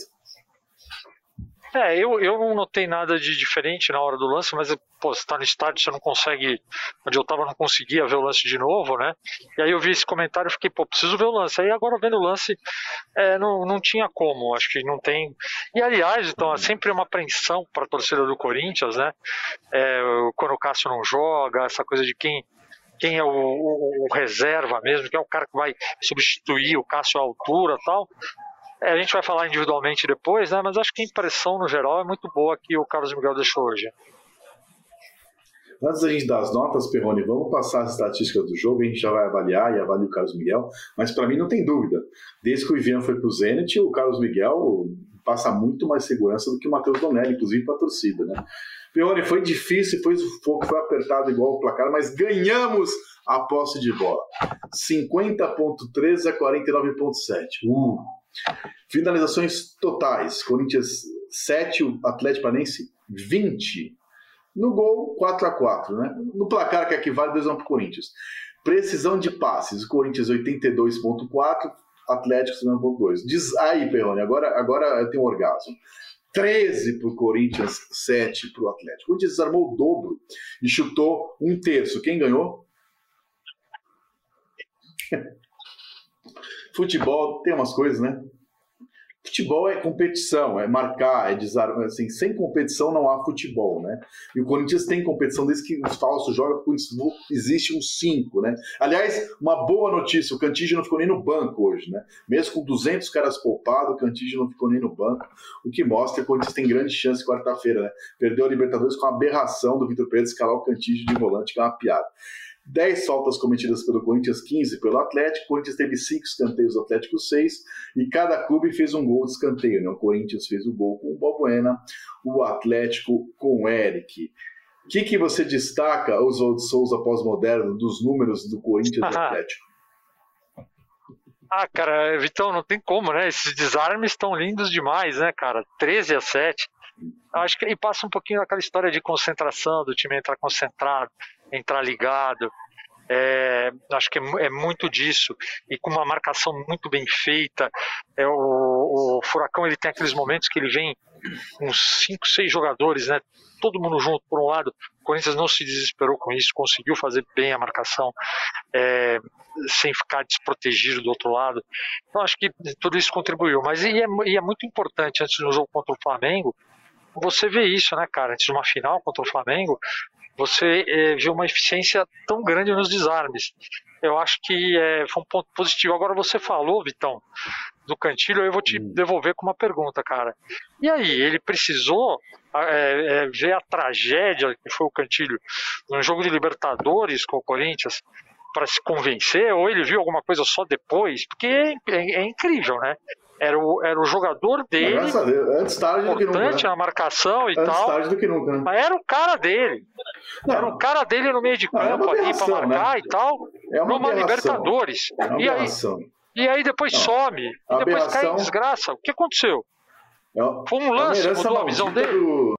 É, eu, eu não notei nada de diferente na hora do lance, mas pô, você tá no estádio, você não consegue, onde eu tava não conseguia ver o lance de novo, né? E aí eu vi esse comentário e fiquei, pô, preciso ver o lance. Aí agora vendo o lance, é, não, não tinha como, acho que não tem... E aliás, então, é sempre uma apreensão para a torcida do Corinthians, né? É, quando o Cássio não joga, essa coisa de quem... quem é o, o, o reserva mesmo, quem é o cara que vai substituir o Cássio à altura e tal. É, a gente vai falar individualmente depois, né? Mas acho que a impressão no geral é muito boa que o Carlos Miguel deixou hoje. Antes da gente dar as notas, Perrone, vamos passar as estatísticas do jogo, a gente já vai avaliar e avalia o Carlos Miguel, mas para mim não tem dúvida. Desde que o Ivan foi pro Zenit, o Carlos Miguel passa muito mais segurança do que o Matheus Donelli, inclusive para a torcida, né? Perrone, foi difícil, foi, foi apertado igual o placar, mas ganhamos a posse de bola. cinquenta ponto treze a quarenta e nove ponto sete. Uh. Finalizações totais. Corinthians sete, o Atlético Paranaense vinte. No gol, quatro a quatro, né? No placar, que equivale dois a um para o Corinthians. Precisão de passes. O Corinthians oitenta e dois ponto quatro, Atlético setenta ponto dois. Diz aí, Perrone, agora, agora eu tenho um orgasmo. treze para o Corinthians, sete para o Atlético. O Corinthians desarmou o dobro e chutou um terço. Quem ganhou? Futebol tem umas coisas, né? Futebol é competição, é marcar, é desarmar. Assim, sem competição não há futebol, né? E o Corinthians tem competição desde que os falsos jogam, existe uns cinco, né? Aliás, uma boa notícia, o Cantígio não ficou nem no banco hoje, né? Mesmo com duzentos caras poupados, o Cantígio não ficou nem no banco, o que mostra que o Corinthians tem grande chance quarta-feira, né? Perdeu a Libertadores com a aberração do Vitor Pereira escalar o Cantígio de volante, que é uma piada. dez faltas cometidas pelo Corinthians, quinze pelo Atlético. O Corinthians teve cinco escanteios, o Atlético seis, e cada clube fez um gol de escanteio, né? O Corinthians fez o gol com o Balbuena, o Atlético com o Eric. O que, que você destaca, Oswaldo Souza pós-moderno, dos números do Corinthians e do Atlético? Ah, cara, Vitão, não tem como, né? Esses desarmes estão lindos demais, né, cara? treze a sete. Acho que ele passa um pouquinho daquela história de concentração, do time entrar concentrado, entrar ligado. É, acho que é, é muito disso, e com uma marcação muito bem feita. É, o, o Furacão, ele tem aqueles momentos que ele vem com cinco, seis jogadores, né, todo mundo junto por um lado. O Corinthians não se desesperou com isso, conseguiu fazer bem a marcação, é, sem ficar desprotegido do outro lado. Então acho que tudo isso contribuiu, mas e é, e é muito importante, antes do jogo contra o Flamengo, você vê isso, né, cara? Antes de uma final contra o Flamengo, você é, viu uma eficiência tão grande nos desarmes. Eu acho que é, foi um ponto positivo. Agora você falou, Vitão, do Cantilho, eu vou te devolver com uma pergunta, cara. E aí, ele precisou é, é, ver a tragédia que foi o Cantilho no jogo de Libertadores com o Corinthians para se convencer, ou ele viu alguma coisa só depois? Porque é, é, é incrível, né? Era o, era o jogador dele, Deus, antes tarde do que nunca, importante né? na marcação e antes tal. Tarde do que nunca, né? Mas era o cara dele. Não. Era o cara dele no meio de campo, não, é ali pra marcar, né? E tal. É uma numa aberração. Libertadores. É uma e, aí, aberração. e aí depois Não. some. E depois Aberração. cai em desgraça. O que aconteceu? É uma, Foi um lance, é uma mudou a visão maldita dele? do-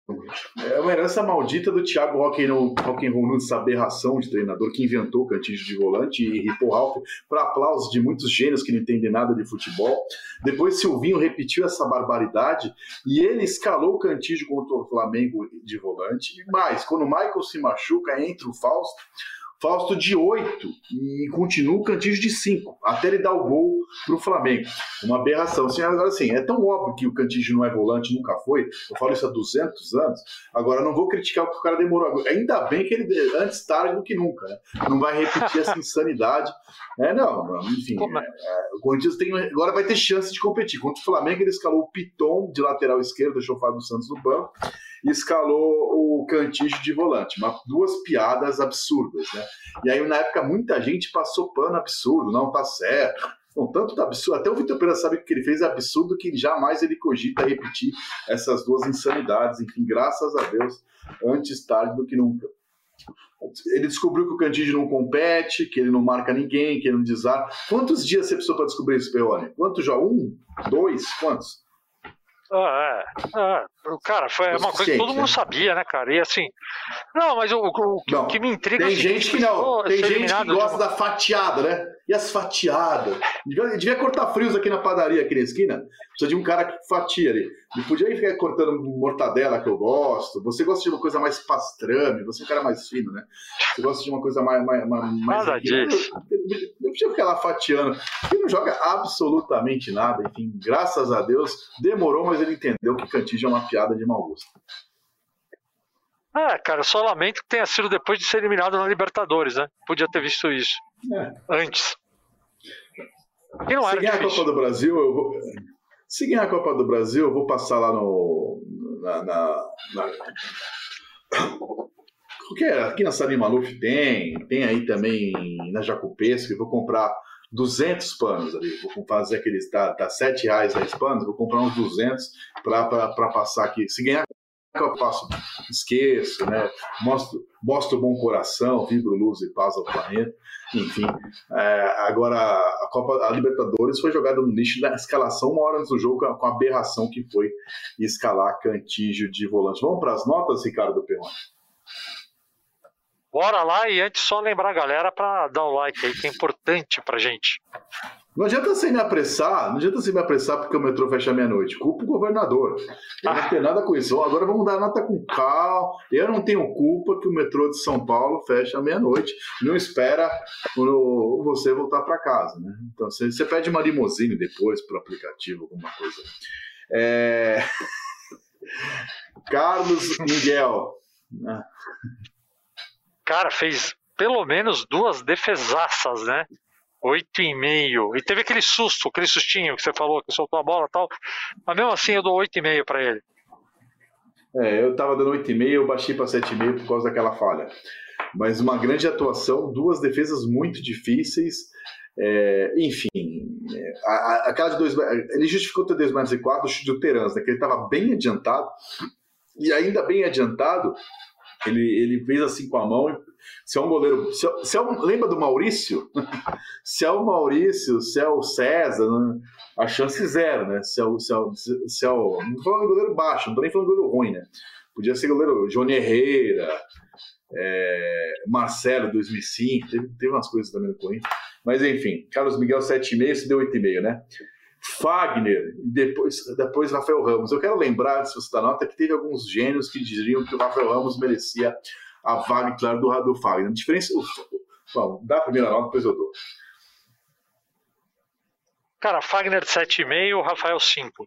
É uma herança maldita do Thiago Rock'n'Roll, essa aberração de treinador que inventou o Cantígio de volante e Ripo Ralph, para aplausos de muitos gênios que não entendem nada de futebol. Depois Silvinho repetiu essa barbaridade e ele escalou o Cantígio contra o Flamengo de volante. E mais, quando o Michael se machuca, entra o Fausto. Fausto de oito e continua o Cantígio de cinco, até ele dar o gol pro Flamengo. Uma aberração. Assim, agora, assim, é tão óbvio que o Cantígio não é volante, nunca foi. Eu falo isso há duzentos anos. Agora, não vou criticar o que o cara demorou. Ainda bem que ele, antes tarde do que nunca, né? Não vai repetir essa insanidade. É, não, enfim. É, é, o Corinthians tem, agora vai ter chance de competir. Contra o Flamengo, ele escalou o Piton de lateral esquerdo, deixou o Fábio Santos no banco, e escalou o Cantígio de volante. Uma, duas piadas absurdas, né? E aí, na época, muita gente passou pano absurdo, não tá certo. Bom, tanto tá absurdo, até o Vitor Pereira sabe que o que ele fez é absurdo, que jamais ele cogita repetir essas duas insanidades. Enfim, graças a Deus, antes tarde do que nunca. Ele descobriu que o Cantígio não compete, que ele não marca ninguém, que ele não desarma. Quantos dias você precisou para descobrir isso, Perrone? Quantos já? Um? Dois? Quantos? Ah, é. Ah, cara, foi uma coisa que todo mundo né? sabia, né, cara? E assim. Não, mas o, o, o Não, que me intriga tem é o seguinte, gente que não, tem ser gente que eliminado gosta de uma- da fatiada, né? E as fatiadas? Devia, devia cortar frios aqui na padaria, aqui na esquina. Precisa de um cara que fatia ali. Não podia ir ficar cortando mortadela, que eu gosto. Você gosta de uma coisa mais pastrame, você é um cara mais fino, né? Você gosta de uma coisa mais... mais, mais Nada mais disso. Não precisa ficar lá fatiando. Ele não joga absolutamente nada. Enfim, graças a Deus, demorou, mas ele entendeu que Cantígio é uma piada de mau gosto. Ah, cara, só lamento que tenha sido depois de ser eliminado na Libertadores, né? Podia ter visto isso É. antes. E não Se era ganhar a difícil. Copa do Brasil, eu vou... Se ganhar a Copa do Brasil, eu vou passar lá no... Na, na, na... Qualquer, aqui na Salim Maluf tem, tem aí também na Jacupesco, eu vou comprar duzentos panos ali, vou fazer aqueles, tá, tá sete reais dez panos, vou comprar uns duzentos para passar aqui. Se ganhar, eu passo, esqueço, né? Mostro, mostro bom coração, vibro luz e paz ao planeta. Enfim, é, agora a Copa, a Libertadores foi jogada no lixo da escalação uma hora antes do jogo com a aberração que foi escalar Cantígio de volante. Vamos para as notas, Ricardo Perrone? Bora lá, e antes só lembrar a galera para dar o like aí, que é importante pra gente. Não adianta você me apressar, não adianta você me apressar porque o metrô fecha meia-noite. Culpa o governador. Eu ah. não tenho nada com isso. Agora vamos dar nota com calma. Eu não tenho culpa que o metrô de São Paulo fecha meia-noite. Não espera você voltar para casa, né? Então você, você pede uma limousine depois pro aplicativo, alguma coisa. É... Carlos Miguel. Cara, fez pelo menos duas defesaças, né? Oito e meio. E teve aquele susto, aquele sustinho que você falou, que soltou a bola e tal. Mas mesmo assim eu dou oito e meio para ele. É, eu tava dando oito e meio, eu baixei para sete e meio por causa daquela falha. Mas uma grande atuação, duas defesas muito difíceis. É, enfim, a, a, aquela de dois, ele justificou ter dois metros e quatro, o chute do Terans, né, que ele estava bem adiantado. E ainda bem adiantado, Ele, ele fez assim com a mão. Se é um goleiro. Se é, se é um, lembra do Maurício? Se é o Maurício, se é o César, né? A chance zero, né? Se é o. Se é o, se é o não tô falando de goleiro baixo, não tô nem falando de goleiro ruim, né? Podia ser goleiro Johnny Herrera, é, Marcelo, dois mil e cinco, teve, teve umas coisas também no Corinthians. Mas enfim, Carlos Miguel sete e meio, se deu oito e meio, né? Fagner, depois, depois Rafael Ramos. Eu quero lembrar, se você dá nota, que teve alguns gênios que diziam que o Rafael Ramos merecia a vaga, claro, do, do Fagner. A diferença... Bom, dá a primeira nota, depois eu dou. Cara, Fagner sete e meio, Rafael cinco.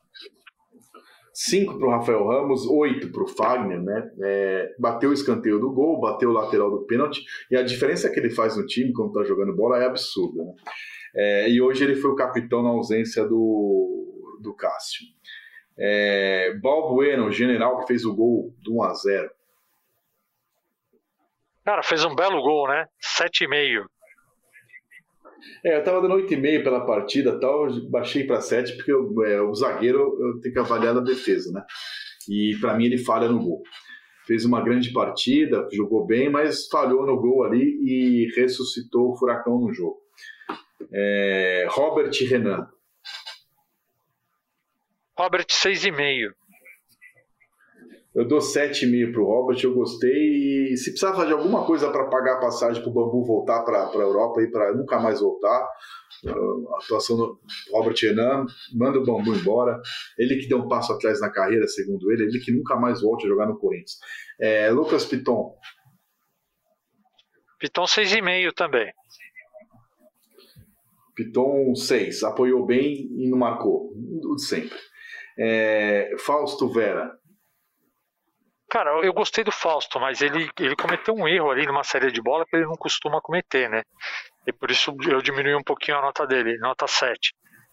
cinco para o Rafael Ramos, oito para o Fagner, né? É, bateu o escanteio do gol, bateu o lateral do pênalti, e a diferença que ele faz no time quando está jogando bola é absurda, né? É, e hoje ele foi o capitão na ausência do, do Cássio. É, Balbuena, o general que fez o gol do um a zero. Cara, fez um belo gol, né? sete e meio. É, eu tava dando oito e meio pela partida, tal, baixei para sete porque eu, é, o zagueiro eu tenho que avaliar na defesa, né? E para mim ele falha no gol. Fez uma grande partida, jogou bem, mas falhou no gol ali e ressuscitou o Furacão no jogo. É, Robert Renan. Robert seis e meio. Eu dou sete e meio pro Robert, eu gostei. E se precisava de alguma coisa para pagar a passagem pro Bambu voltar para a Europa e para nunca mais voltar, a atuação do Robert Renan, manda o Bambu embora. Ele que deu um passo atrás na carreira, segundo ele, ele que nunca mais volte a jogar no Corinthians. É, Lucas Piton. Piton seis e meio também. Piton seis, apoiou bem e não marcou, o de sempre. É, Fausto Vera. Cara, eu gostei do Fausto, mas ele, ele cometeu um erro ali numa série de bola que ele não costuma cometer, né? E por isso eu diminui um pouquinho a nota dele, nota sete.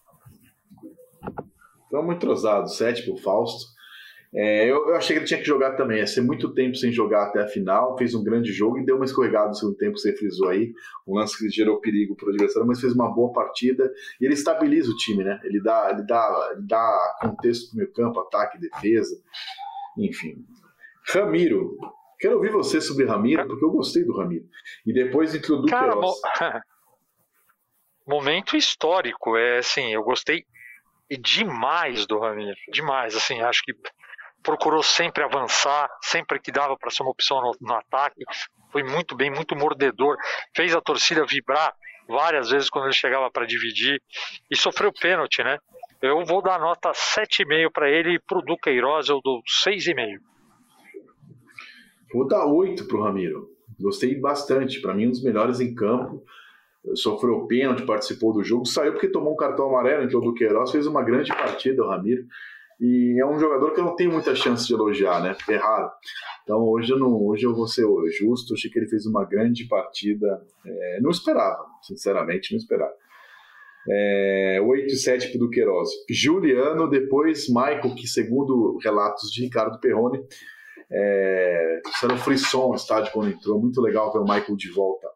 Estamos entrosados, sete pro Fausto. É, eu, eu achei que ele tinha que jogar também, ia ser muito tempo sem jogar até a final, fez um grande jogo e deu uma escorregada no segundo tempo, você frisou aí, um lance que gerou perigo para o adversário, mas fez uma boa partida e ele estabiliza o time, né? Ele dá, ele dá, ele dá contexto para o meio campo, ataque, defesa, enfim. Ramiro, quero ouvir você sobre Ramiro, porque eu gostei do Ramiro. E depois introduz o Queiroz. Mo... Momento histórico, é assim, eu gostei demais do Ramiro, demais, assim, acho que procurou sempre avançar, sempre que dava para ser uma opção no, no ataque, foi muito bem, muito mordedor, fez a torcida vibrar várias vezes quando ele chegava para dividir e sofreu pênalti, né? Eu vou dar nota sete e meio para ele e pro do Queiroz eu dou seis e meio. Vou dar oito pro Ramiro, gostei bastante, para mim um dos melhores em campo, sofreu pênalti, participou do jogo, saiu porque tomou um cartão amarelo, entrou do Queiroz, fez uma grande partida o Ramiro. E é um jogador que eu não tenho muita chance de elogiar, né? Porque é raro. Então hoje eu, não, hoje eu vou ser justo. Achei que ele fez uma grande partida. É, não esperava, sinceramente, não esperava. É, oito e sete para o Queiroz. Juliano, depois Michael, que segundo relatos de Ricardo Perrone, é, isso era um frisson o estádio quando entrou. Muito legal ver o Michael de volta.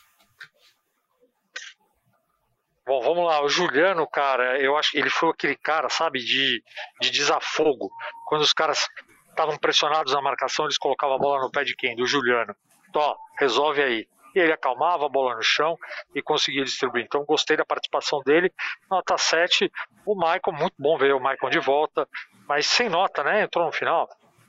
Bom, vamos lá. O Juliano, cara, eu acho que ele foi aquele cara, sabe, de, de desafogo. Quando os caras estavam pressionados na marcação, eles colocavam a bola no pé de quem? Do Juliano. Então, ó, resolve aí. E ele acalmava a bola no chão e conseguia distribuir. Então, gostei da participação dele. Nota sete. O Michael, muito bom ver o Michael de volta, mas sem nota, né? Entrou no final.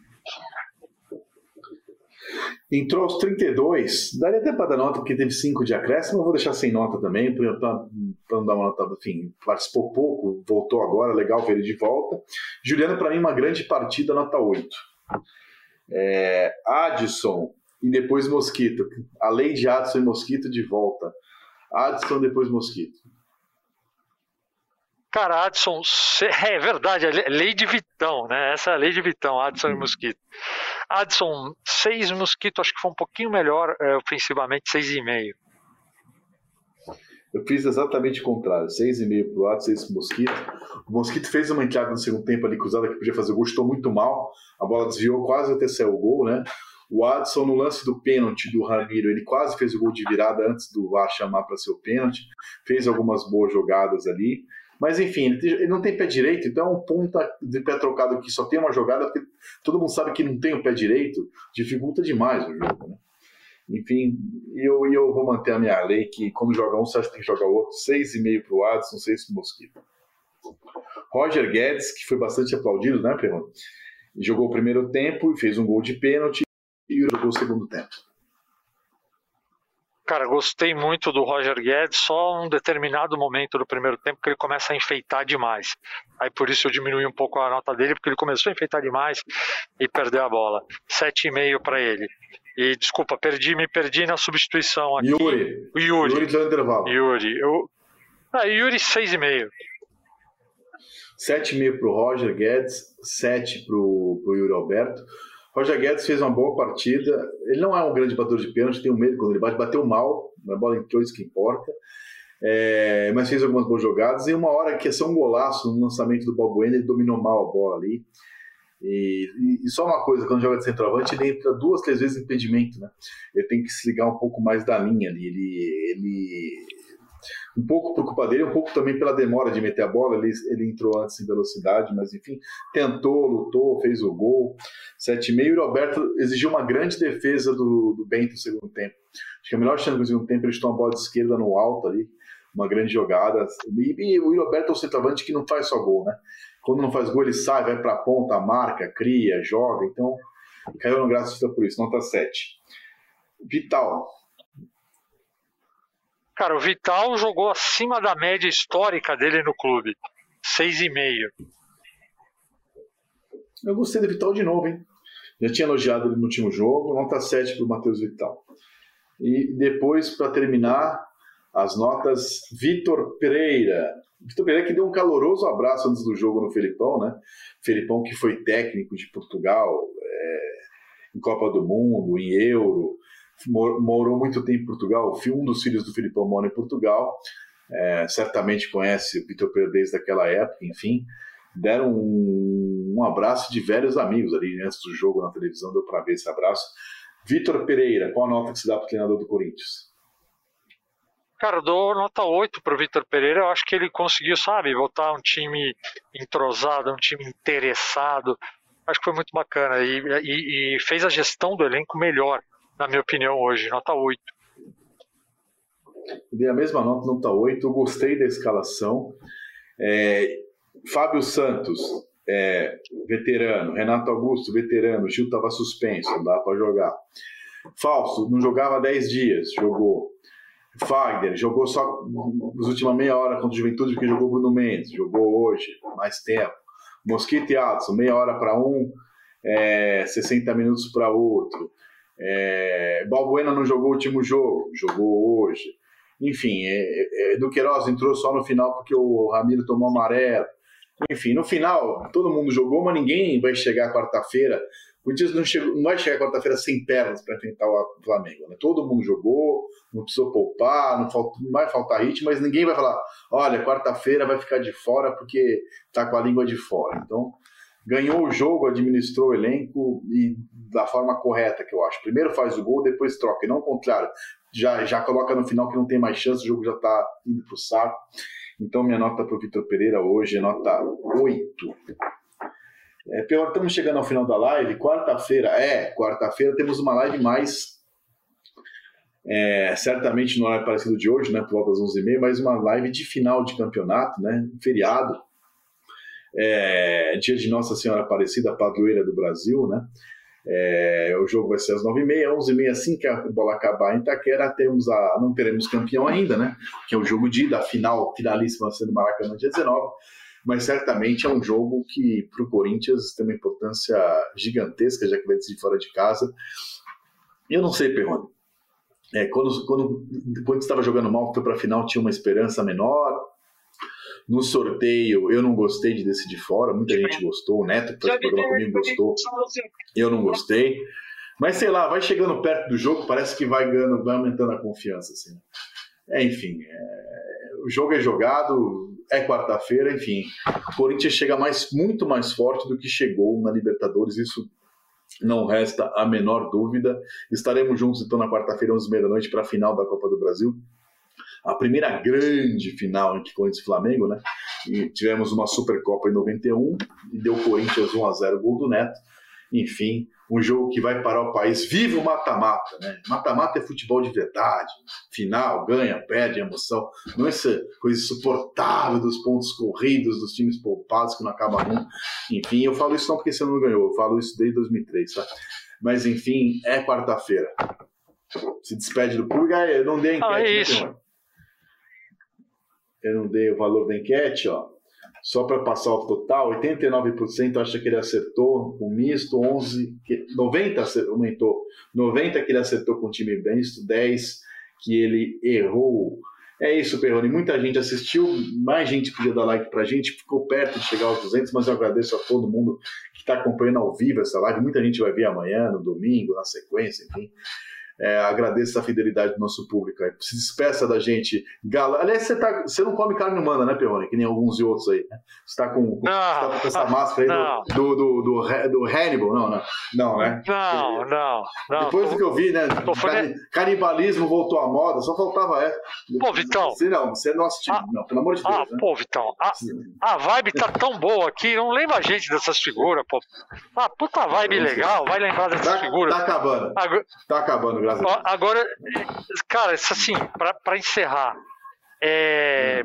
Entrou aos trinta e dois. Daria até para dar nota, porque teve cinco de acréscimo. Eu vou deixar sem nota também, para não dar uma nota. Enfim, participou pouco, voltou agora. Legal ver ele de volta. Juliano, para mim, uma grande partida, nota oito. É, Adson e depois Mosquito. A lei de Adson e Mosquito de volta. Adson, depois Mosquito. Cara, Adson, é verdade, é lei de Vitão, né? Essa é a lei de Vitão, Adson e Mosquito. Adson, seis, Mosquito, acho que foi um pouquinho melhor é, ofensivamente, seis e meio. Eu fiz exatamente o contrário, seis e meio pro Adson, seis pro Mosquito. O Mosquito fez uma entrada no segundo tempo ali cruzada que podia fazer o gol, estou muito mal. A bola desviou quase até sair o gol, né? O Adson, no lance do pênalti do Ramiro, ele quase fez o gol de virada antes do V A R chamar para ser o pênalti. Fez algumas boas jogadas ali. Mas enfim, ele não tem pé direito, então é um ponta de pé trocado que só tem uma jogada, porque todo mundo sabe que não tem o pé direito, dificulta demais o jogo, né? Enfim, eu, eu vou manter a minha lei que quando joga um, você acha que tem que jogar o outro. seis e meio para o Adson, seis para o Mosquito. Roger Guedes, que foi bastante aplaudido, né, Perrone? Jogou o primeiro tempo e fez um gol de pênalti e jogou o segundo tempo. Cara, gostei muito do Roger Guedes, só um determinado momento do primeiro tempo que ele começa a enfeitar demais. Aí por isso eu diminui um pouco a nota dele, porque ele começou a enfeitar demais e perdeu a bola. sete e meio para ele. E desculpa, perdi, me perdi na substituição aqui. Yuri. O Yuri. Yuri do intervalo. Yuri. Eu... Ah, Yuri seis e meio. sete e meio para o Roger Guedes, sete para o Yuri Alberto. Roger Guedes fez uma boa partida. Ele não é um grande batedor de pênalti, tenho medo quando ele bate. Bateu mal, a bola entrou, isso que importa. É, mas fez algumas boas jogadas. E uma hora que ia ser um golaço no lançamento do Balbuena, ele dominou mal a bola ali. E, e, e só uma coisa, quando joga de centroavante, ele entra duas, três vezes em impedimento, né? Ele tem que se ligar um pouco mais da linha ali. Ele... ele... Um pouco por culpa dele, um pouco também pela demora de meter a bola. Ele, ele entrou antes em velocidade, mas enfim, tentou, lutou, fez o gol. sete e meio. E o Roberto exigiu uma grande defesa do, do Bento no segundo tempo. Acho que a melhor chance do segundo tempo, ele chutou uma bola de esquerda no alto ali, uma grande jogada. E, e o Roberto é um centroavante que não faz só gol, né? Quando não faz gol, ele sai, vai pra ponta, marca, cria, joga. Então, caiu no graça por isso, nota sete. Vital. Cara, o Vital jogou acima da média histórica dele no clube. seis e meio. Eu gostei do Vital de novo, hein? Já tinha elogiado ele no último jogo. Nota sete para o Matheus Vital. E depois, para terminar, as notas Vitor Pereira. Vitor Pereira que deu um caloroso abraço antes do jogo no Felipão, né? Felipão que foi técnico de Portugal, é, em Copa do Mundo, em Euro. Morou muito tempo em Portugal. Um dos filhos do Filipão mora em Portugal. É, certamente conhece o Vitor Pereira desde aquela época. Enfim, deram um, um abraço de velhos amigos ali antes do jogo na televisão. Deu para ver esse abraço. Vitor Pereira, qual a nota que se dá para o treinador do Corinthians? Cara, eu dou nota oito para o Vitor Pereira. Eu acho que ele conseguiu, sabe, botar um time entrosado, um time interessado. Acho que foi muito bacana e, e, e fez a gestão do elenco melhor, na minha opinião, hoje, nota oito. Dei a mesma nota, nota oito. Eu gostei da escalação. É, Fábio Santos, é, veterano. Renato Augusto, veterano. Gil estava suspenso, não dá para jogar. Fausto, não jogava há dez dias, jogou. Fagner, jogou só nas últimas meia hora contra o Juventude, porque jogou Bruno Mendes, jogou hoje, mais tempo. Mosquito e Adson, meia hora para um, é, sessenta minutos para outro. É, Balbuena não jogou o último jogo, jogou hoje. Enfim, é, é, Duqueiroz entrou só no final porque o Ramiro tomou amarelo. Enfim, no final todo mundo jogou, mas ninguém vai chegar quarta-feira. O Corinthians não, chegou, não vai chegar quarta-feira sem pernas para enfrentar o Flamengo, né? Todo mundo jogou, não precisou poupar, não, falta, não vai faltar ritmo, mas ninguém vai falar: olha, quarta-feira vai ficar de fora porque tá com a língua de fora. Então ganhou o jogo, administrou o elenco e da forma correta, que eu acho. Primeiro faz o gol, depois troca, e não o contrário. Já, já coloca no final que não tem mais chance, o jogo já está indo para o saco. Então minha nota para o Vitor Pereira hoje é nota oito. É, pior, estamos chegando ao final da live. Quarta-feira, é, quarta-feira temos uma live mais, é, certamente no horário parecido de hoje, né, por volta das onze e meia, mas uma live de final de campeonato, né, feriado, é, dia de Nossa Senhora Aparecida, padroeira do Brasil, né, é, o jogo vai ser às nove e meia, onze e meia, assim que a bola acabar em Itaquera, temos a, não teremos campeão ainda, né, que é o jogo de ida, a final, finalíssima sendo Maracanã, dia dezenove, mas certamente é um jogo que para o Corinthians tem uma importância gigantesca, já que vai decidir fora de casa. Eu não sei, Perrone, é, quando, quando, quando estava jogando mal, foi para a final, tinha uma esperança menor. No sorteio, eu não gostei de decidir fora, muita gente gostou, o Neto, que fez o programa comigo, gostou, eu não gostei. Mas sei lá, vai chegando perto do jogo, parece que vai ganhando, vai aumentando a confiança. Assim. É, enfim, é, o jogo é jogado, é quarta-feira, enfim. O Corinthians chega mais, muito mais forte do que chegou na Libertadores, isso não resta a menor dúvida. Estaremos juntos então na quarta-feira, onze e meia da noite, para a final da Copa do Brasil. A primeira grande final entre Corinthians e Flamengo, né? E tivemos uma Supercopa em noventa e um e deu Corinthians um a zero, gol do Neto. Enfim, um jogo que vai parar o país. Viva o mata-mata, né? Mata-mata é futebol de verdade. Final, ganha, perde, emoção. Não é essa coisa insuportável dos pontos corridos, dos times poupados que não acaba nunca. Enfim, eu falo isso não porque você não ganhou, eu falo isso desde dois mil e três, tá? Mas enfim, é quarta-feira. Se despede do público. Ah, eu não dei a enquete. Ah, é isso. Né, eu não dei o valor da enquete, ó. Só para passar o total, oitenta e nove por cento acha que ele acertou com misto, onze, noventa por cento aumentou, noventa por cento que ele acertou com o time misto, dez por cento que ele errou. É isso, Perrone, muita gente assistiu, mais gente podia dar like pra gente, ficou perto de chegar aos duzentos, mas eu agradeço a todo mundo que está acompanhando ao vivo essa live, muita gente vai ver amanhã, no domingo, na sequência, enfim. É, agradeço a fidelidade do nosso público. Aí. Se despeça da gente. Gala. Aliás, você, tá, você não come carne humana, né, Perrone? Que nem alguns e outros aí. Né? Você está com, com, não, tá com essa máscara aí do, do, do, do, do Hannibal? Não, não. Não, né? Não, não. não Depois tô, do que eu vi, né? Cani, canibalismo voltou à moda, só faltava essa. Pô, Vitão. Você não, você não assistiu. Ah, não, pelo amor de Deus. Ah, né? pô, Vitão. A, a vibe tá tão boa aqui, não lembra a gente dessas figuras, pô. Ah, puta vibe legal, vai lembrar dessas tá, figuras. Tá acabando. Agora, tá acabando, graças a Deus. Agora. Cara, isso assim, para encerrar, é,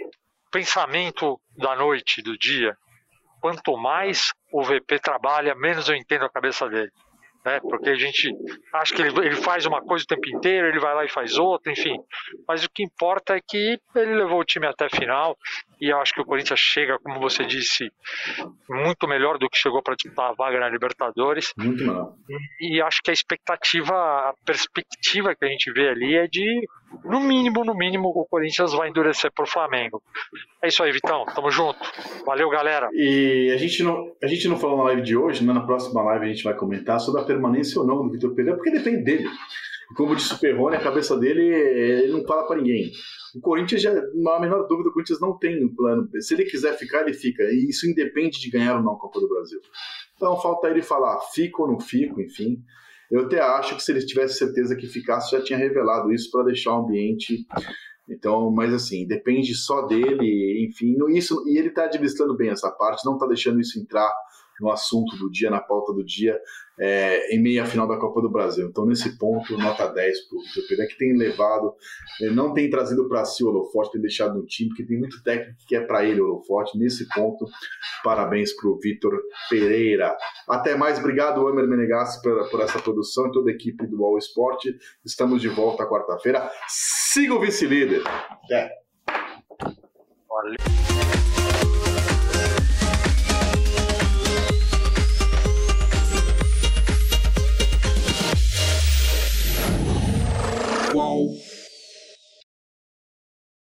pensamento da noite, do dia, quanto mais o V P trabalha, menos eu entendo a cabeça dele. Né? Porque a gente acha que ele, ele faz uma coisa o tempo inteiro, ele vai lá e faz outra, enfim. Mas o que importa é que ele levou o time até a final e eu acho que o Corinthians chega, como você disse, muito melhor do que chegou para disputar a vaga na Libertadores. Muito melhor. E, e acho que a expectativa, a perspectiva que a gente vê ali é de, no mínimo, no mínimo, o Corinthians vai endurecer pro Flamengo. É isso aí, Vitão. Tamo junto. Valeu, galera. E a gente não, a gente não falou na live de hoje, né? Na próxima live a gente vai comentar sobre a permanência ou não do Vitor Pereira, porque depende dele. Como disse o Perrone, a cabeça dele, ele não fala para ninguém. O Corinthians, já, não há a menor dúvida, o Corinthians não tem um plano. Se ele quiser ficar, ele fica. E isso independe de ganhar ou não a Copa do Brasil. Então falta ele falar, fico ou não fico, enfim. Eu até acho que se ele tivesse certeza que ficasse, já tinha revelado isso para deixar o ambiente. Então, mas assim, depende só dele, enfim. Isso, e ele está administrando bem essa parte, não está deixando isso entrar no assunto do dia, na pauta do dia, é, em meia final da Copa do Brasil. Então, nesse ponto, nota dez para o Vitor Pereira, que tem levado, não tem trazido para si o holofote, tem deixado no time, porque tem muito técnico que é para ele o holofote. Nesse ponto, parabéns para o Vitor Pereira. Até mais, obrigado, Amer Menegassi, por, por essa produção e toda a equipe do All Sport. Estamos de volta quarta-feira. Siga o vice-líder. É. Valeu.